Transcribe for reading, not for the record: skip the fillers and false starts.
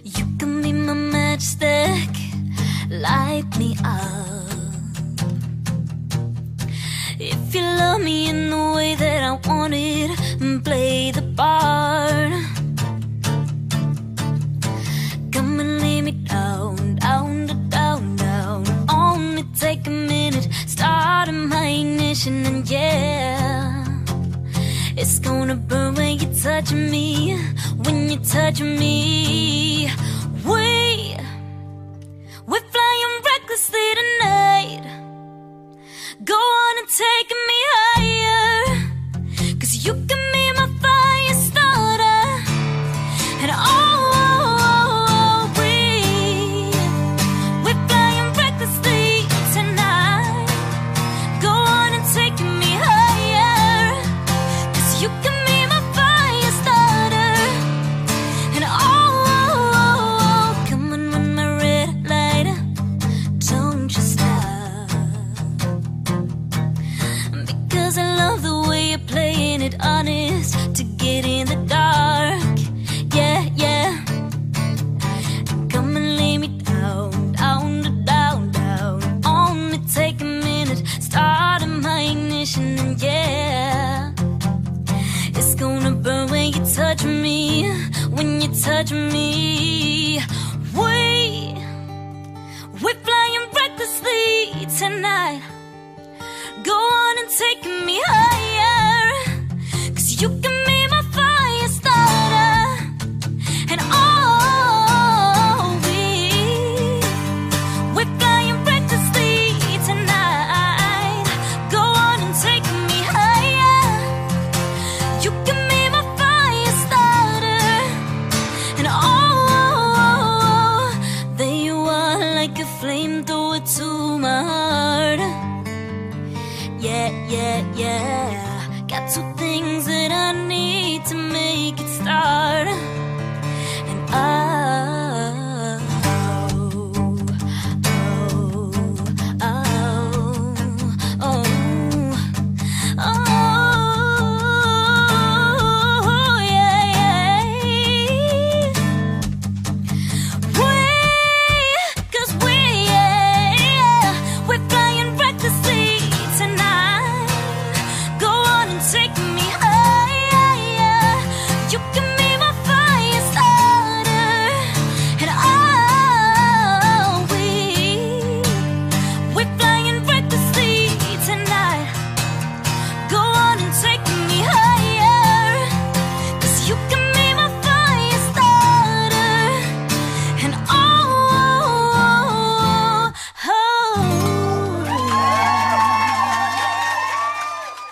You can be my matchstick, light me up. If you love me in the way that I want it, play the part. Come and lay me down, down, down, down. Only take a minute, starting my ignition, and yeah, it's gonna burn when you touch me, when you touch me. We're flying recklessly tonight. Go on and take me higher, 'cause you can be my fire starter. And we're flying recklessly tonight. Go on and take me higher, 'cause you can be my fire starter. And come and run my red light, don't you stop. Because I love the way you're playing it honest to get in the dark. Yeah, yeah. Come and lay me down, down, down, down. Only take a minute, starting my ignition, and yeah, it's gonna burn when you touch me, when you touch me. We're flying recklessly tonight. Go on and take me higher, 'cause you can be my fire starter. And we're flying recklessly tonight. Go on and take me higher. You can be my fire starter. And there you are, like a flamethrower to my heart. Yeah, yeah, yeah. Got two things that I need to make it start.